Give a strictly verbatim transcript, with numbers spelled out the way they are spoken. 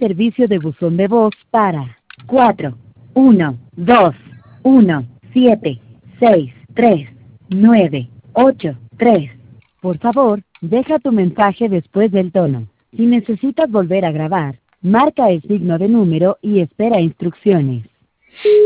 servicio de buzón de voz para cuatro uno dos uno siete seis tres nueve ocho tres. Por favor, deja tu mensaje después del tono. Si necesitas volver a grabar, marca el signo de número y espera instrucciones.